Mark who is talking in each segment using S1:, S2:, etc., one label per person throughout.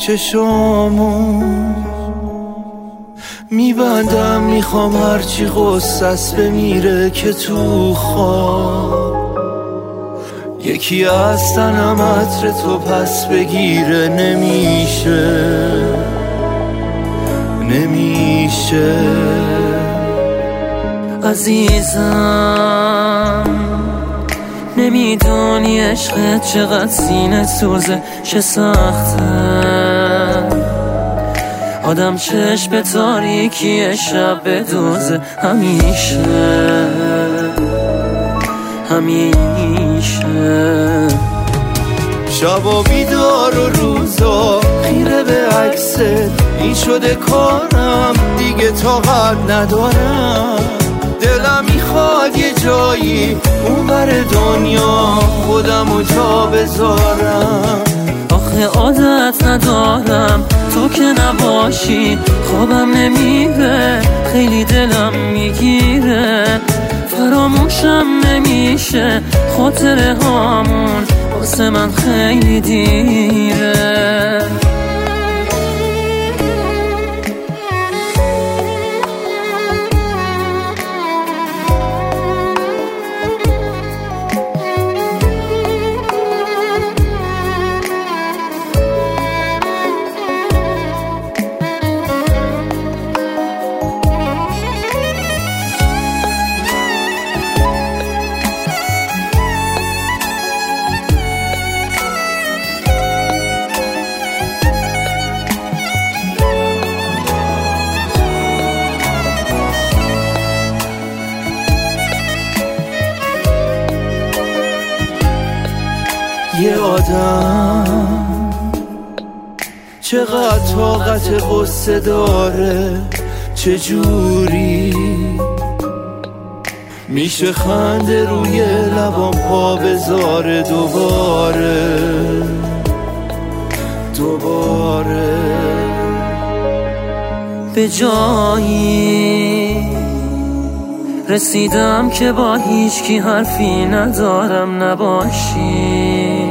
S1: چشامو میبندم، میخوام هرچی غصه‌ست بمیره که تو خواب یکی از تنم عطر تو پس بگیره. نمیشه
S2: عزیزم، نمیدونی عشقت چقدر سینه سوزه، چه سخته آدم چشم به تاریکی شب بدوزه. همیشه
S1: شبا بیدار و روزا خیره به عکست، این شده کارم دیگه طاقت ندارم. دلم میخواد یه جایی اون بر دنیا خودمو جا بذارم.
S2: آخه عادت ندارم تو که نباشی، خوابم نمیره، خیلی دلم میگیره، فراموشم نمیشه خاطره هامون، واسه من خیلی دیره.
S1: یه آدم چقدر طاقت قصه داره، چجوری میشه خنده روی لبام پا بذاره دوباره.
S2: به جایی رسیدم که با هیچ کی حرفی ندارم نباشی،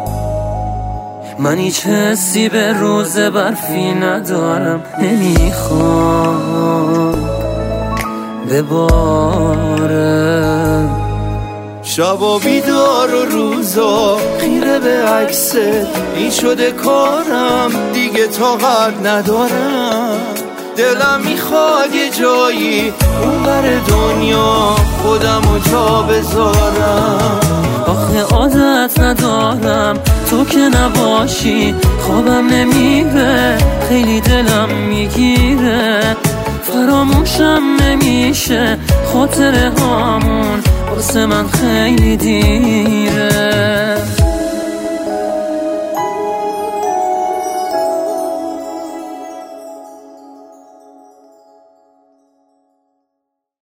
S2: من هیچ حسی به روز برفی ندارم، نمیخوام بباره.
S1: شبا بیدار و روزا خیره به عکست، این شده کارم دیگه طاقت ندارم. دلم میخواد یه جایی اون بر دنیا خودمو جا بذارم.
S2: آخه عادت ندارم تو که نباشی، خوابم نمیره، خیلی دلم میگیره، فراموشم نمیشه خاطره هامون، واسه من خیلی دیره.